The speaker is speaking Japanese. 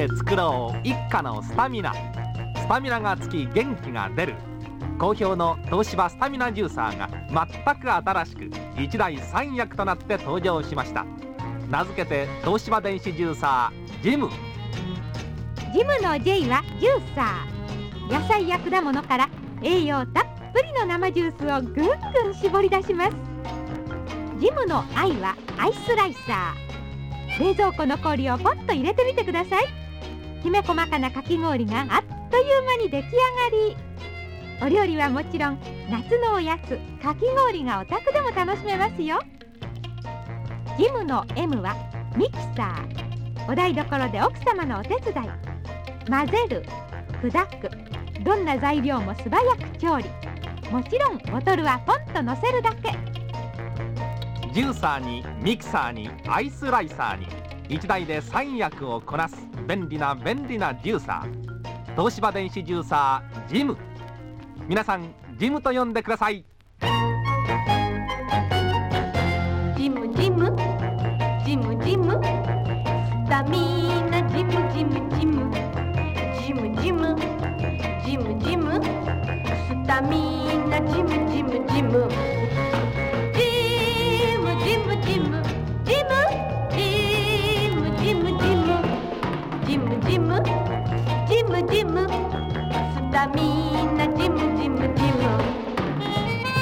で作ろう一家のスタミナ。スタミナがつき元気が出る。好評の東芝スタミナジューサーが全く新しく1台3役となって登場しました。名付けて東芝電子ジューサージム。 ジムの J はジューサー。野菜や果物から栄養たっぷりの生ジュースをぐんぐん絞り出します。ジムの I はアイスライサー。冷蔵庫の氷をポッと入れてみてください。きめ細かなかき氷があっという間に出来上がり。お料理はもちろん夏のおやつかき氷がお宅でも楽しめますよ。ジムの M はミキサー。お台所で奥様のお手伝い。混ぜる、砕く、どんな材料も素早く調理。もちろんボトルはポンと乗せるだけ。 ジューサーにミキサーにアイスライサーに1台で3役をこなす便利なジューサー。東芝電子ジューサージム。皆さんジムと呼んでください。 ジムジムジムジムスタミナジムジムジムジムジムジムジムスタミナジムジムジム